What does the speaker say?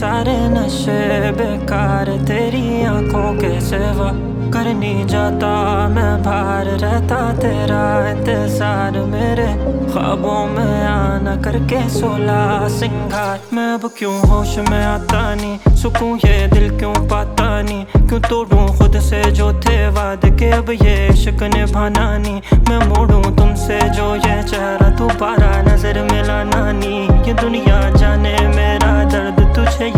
सारे नशे बेकार, तेरी आंखों के सिवा करनी जाता मैं बाहर, रहता तेरा इंतजार, मेरे ख्वाबों में आना करके 16 सिंगार। मैं अब क्यों होश में आता नहीं, सुकून ये दिल क्यों पाता नहीं, क्यों तोड़ूं खुद से जो थे वादे के, अब ये इश्क निभाना नहीं। मैं मोड़ूं तुमसे जो ये चेहरा, दोबारा नजर मिलाना नहीं, ये दुनिया जाने मेरा दर्द तुझे